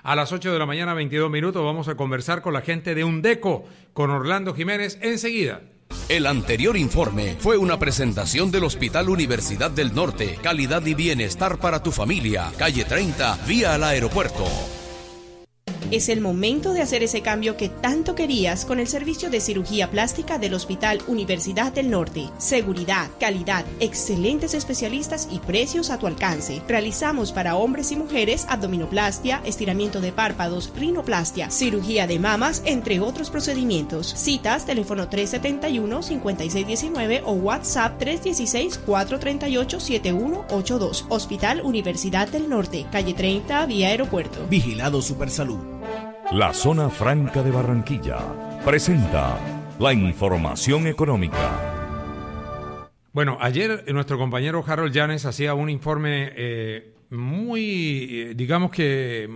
A las 8 de la mañana, 22 minutos, vamos a conversar con la gente de Undeco, con Orlando Jiménez, enseguida. El anterior informe fue una presentación del Hospital Universidad del Norte. Calidad y bienestar para tu familia. Calle 30, vía al aeropuerto. Es el momento de hacer ese cambio que tanto querías con el servicio de cirugía plástica del Hospital Universidad del Norte. Seguridad, calidad, excelentes especialistas y precios a tu alcance. Realizamos para hombres y mujeres abdominoplastia, estiramiento de párpados, rinoplastia, cirugía de mamas, entre otros procedimientos. Citas, teléfono 371-5619 o WhatsApp 316-438-7182. Hospital Universidad del Norte, calle 30, vía aeropuerto. Vigilado Supersalud. La Zona Franca de Barranquilla presenta la información económica. Bueno, ayer nuestro compañero Harold Llanes hacía un informe digamos que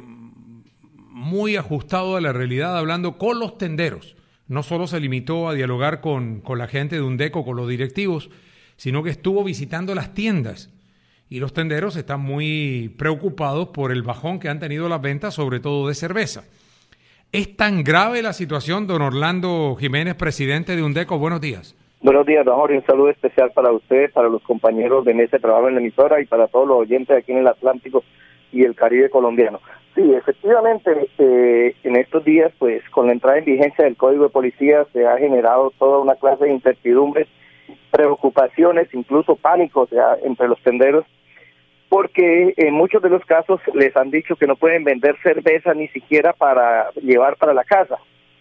muy ajustado a la realidad, hablando con los tenderos. No solo se limitó a dialogar con la gente de Undeco, con los directivos, sino que estuvo visitando las tiendas. Y los tenderos están muy preocupados por el bajón que han tenido las ventas, sobre todo de cerveza. ¿Es tan grave la situación, don Orlando Jiménez, presidente de Undeco? Buenos días. Buenos días, don Jorge. Un saludo especial para usted, para los compañeros de ese trabajo en la emisora y para todos los oyentes aquí en el Atlántico y el Caribe colombiano. Sí, efectivamente, en estos días, pues, con la entrada en vigencia del Código de Policía se ha generado toda una clase de incertidumbres, preocupaciones, incluso pánico, entre los tenderos, porque en muchos de los casos les han dicho que no pueden vender cerveza ni siquiera para llevar para la casa.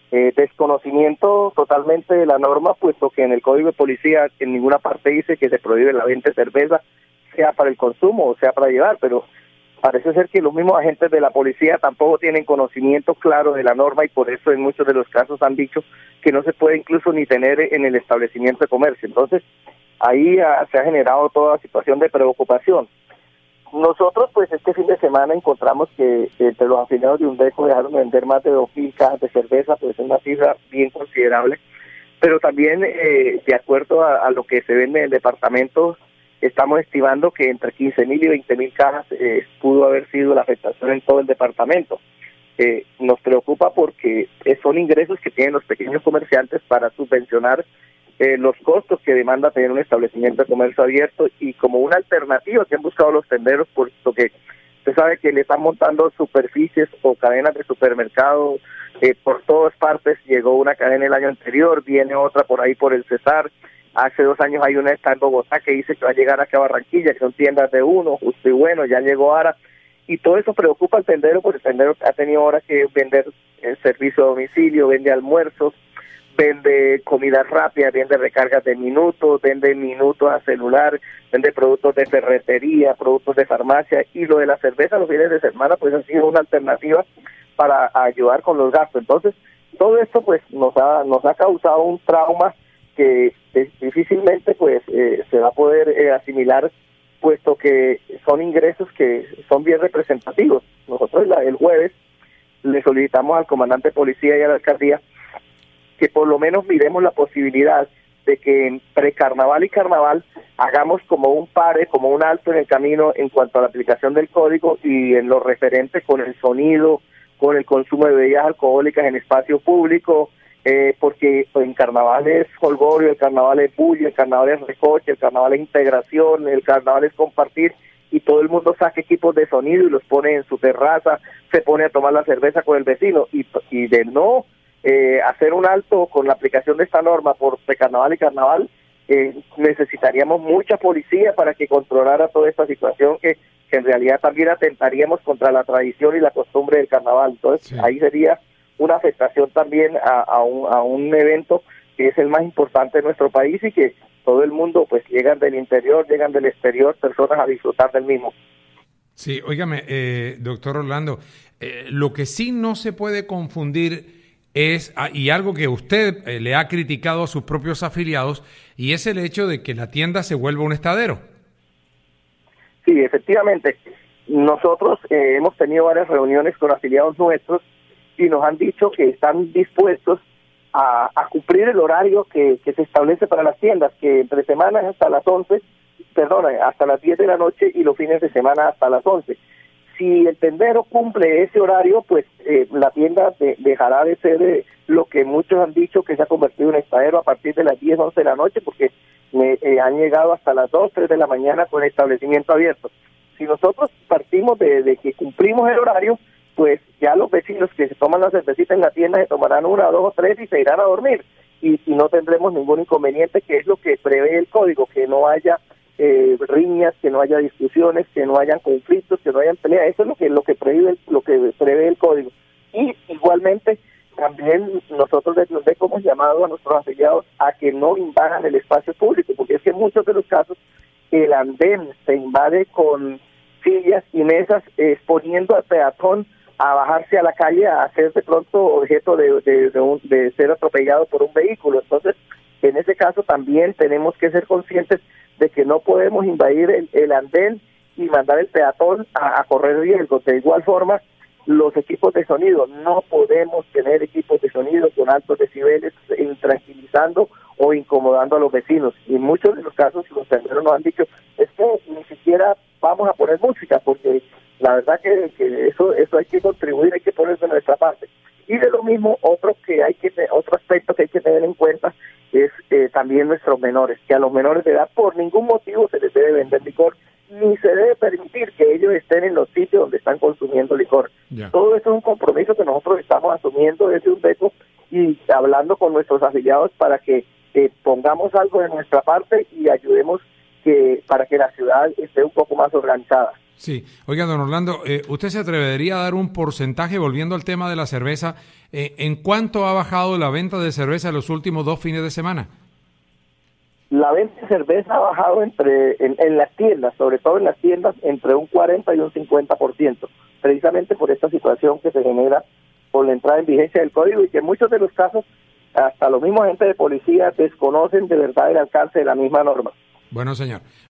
Desconocimiento totalmente de la norma, puesto que en el Código de Policía en ninguna parte dice que se prohíbe la venta de cerveza, sea para el consumo o sea para llevar, pero parece ser que los mismos agentes de la policía tampoco tienen conocimiento claro de la norma y por eso en muchos de los casos han dicho que no se puede incluso ni tener en el establecimiento de comercio. Entonces, ahí se ha generado toda situación de preocupación. Nosotros, pues, este fin de semana encontramos que entre los afiliados de Undeco dejaron de vender más de 2.000 cajas de cerveza, pues es una cifra bien considerable, pero también, de acuerdo a lo que se vende en el departamento, estamos estimando que entre 15.000 y 20.000 cajas pudo haber sido la afectación en todo el departamento. Nos preocupa porque son ingresos que tienen los pequeños comerciantes para subvencionar los costos que demanda tener un establecimiento de comercio abierto y como una alternativa que han buscado los tenderos, puesto que usted sabe que le están montando superficies o cadenas de supermercado por todas partes. Llegó una cadena el año anterior, viene otra por ahí por el Cesar. Hace 2 años hay una está en Bogotá que dice que va a llegar acá a Barranquilla, que son tiendas de uno, Justo y Bueno, ya llegó Ara, y todo eso preocupa al tendero, porque el tendero ha tenido ahora que vender el servicio a domicilio, vende almuerzos, vende comida rápida, vende recargas de minutos, vende minutos a celular, vende productos de ferretería, productos de farmacia, y lo de la cerveza los fines de semana pues ha sido una alternativa para ayudar con los gastos. Entonces, todo esto pues nos ha causado un trauma que difícilmente pues se va a poder asimilar, puesto que son ingresos que son bien representativos. Nosotros el jueves le solicitamos al comandante de policía y a la alcaldía que por lo menos miremos la posibilidad de que en precarnaval y carnaval hagamos como un pare, como un alto en el camino en cuanto a la aplicación del código y en lo referente con el sonido, con el consumo de bebidas alcohólicas en espacio público, porque en carnaval es jolgorio, el carnaval es bullo, el carnaval es recoche, el carnaval es integración, el carnaval es compartir, y todo el mundo saca equipos de sonido y los pone en su terraza, se pone a tomar la cerveza con el vecino, y de no hacer un alto con la aplicación de esta norma por precarnaval y carnaval, necesitaríamos mucha policía para que controlara toda esta situación que en realidad también atentaríamos contra la tradición y la costumbre del carnaval. Entonces, sí, ahí sería una afectación también a un evento que es el más importante de nuestro país y que todo el mundo, pues, llegan del interior, llegan del exterior, personas a disfrutar del mismo. Sí, óigame, doctor Orlando, lo que sí no se puede confundir es, y algo que usted le ha criticado a sus propios afiliados, y es el hecho de que la tienda se vuelva un estadero. Sí, efectivamente. Nosotros hemos tenido varias reuniones con afiliados nuestros y nos han dicho que están dispuestos a cumplir el horario que se establece para las tiendas, que entre semanas hasta las 10 de la noche y los fines de semana hasta las 11. si el tendero cumple ese horario, pues la tienda dejará de ser lo que muchos han dicho que se ha convertido en estadero a partir de las 10, 11 de la noche, porque han llegado hasta las 2, 3 de la mañana con el establecimiento abierto. Si nosotros partimos de que cumplimos el horario, pues ya los vecinos que se toman la cervecita en la tienda se tomarán 1, 2 o 3 y se irán a dormir. Y no tendremos ningún inconveniente, que es lo que prevé el código, que no haya riñas, que no haya discusiones, que no hayan conflictos, que no hayan peleas. Eso es lo que prevé el código. Y igualmente también nosotros les hemos llamado a nuestros afiliados a que no invadan el espacio público, porque es que en muchos de los casos el andén se invade con sillas y mesas, exponiendo al peatón a bajarse a la calle a ser de pronto objeto de ser atropellado por un vehículo. Entonces, en ese caso también tenemos que ser conscientes de que no podemos invadir el andén y mandar el peatón a correr riesgos. De igual forma, los equipos de sonido, no podemos tener equipos de sonido con altos decibeles intranquilizando o incomodando a los vecinos. Y en muchos de los casos los tenderos nos han dicho, es que ni siquiera vamos a poner música, porque la verdad que eso hay que contribuir, hay que poner de nuestra parte. Y de lo mismo, otro aspecto que hay que tener en cuenta es también nuestros menores, que a los menores de edad por ningún motivo se les debe vender licor, ni se debe permitir que ellos estén en los sitios donde están consumiendo licor. Yeah. Todo eso es un compromiso que nosotros estamos asumiendo desde UNDECO y hablando con nuestros afiliados para que pongamos algo de nuestra parte y ayudemos para que la ciudad esté un poco más organizada. Sí. Oiga, don Orlando, ¿usted se atrevería a dar un porcentaje, volviendo al tema de la cerveza, en cuánto ha bajado la venta de cerveza en los últimos 2 fines de semana? La venta de cerveza ha bajado en las tiendas, sobre todo en las tiendas, entre un 40 y un 50%, precisamente por esta situación que se genera por la entrada en vigencia del código y que en muchos de los casos hasta los mismos agentes de policía desconocen de verdad el alcance de la misma norma. Bueno, señor.